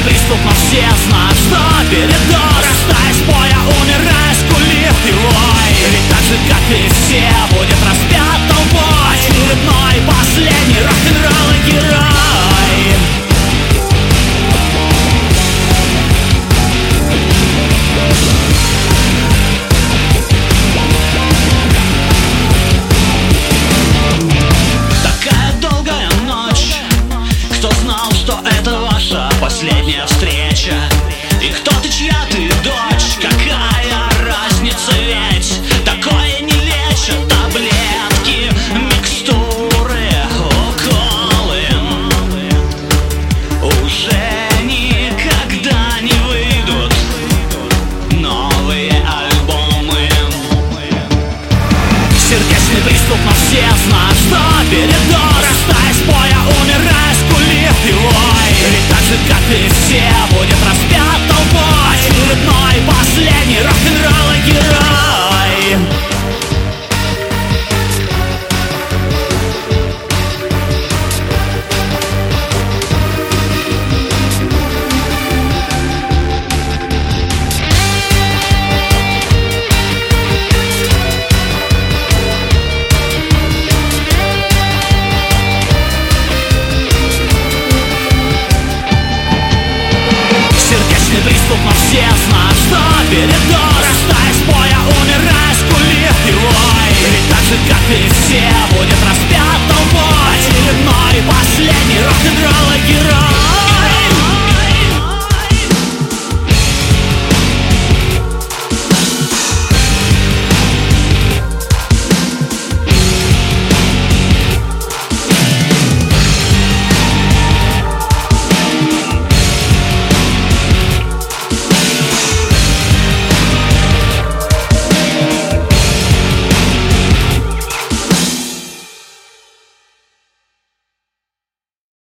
приступ, но все знают, что передоз. Растая с боя, умирая, скулив пилой. Ведь так же, как и все, будет распят толпой. Очередной, последний рок-н-ролл и герой. Такая долгая ночь. Кто знал, что это ваша последняя встреча? И кто ты, чья ты дочь? Какая разница, ведь такое не лечат таблетки, микстуры, уколы. Уже никогда не выйдут новые альбомы. Сердечный приступ, но все знают, что передоз. Растая с боя, умирая, скулив пилой. Ведь так же, как и все, будет распят толпой. Очередной, последний рок-н-ролл и герой. Сердечный приступ, но все знают, что передоз. Растая с боя, умирая, скулив пилой. Ведь так же, как и все, будет распят толпой. Очередной, последний рок-н-ролл и герой.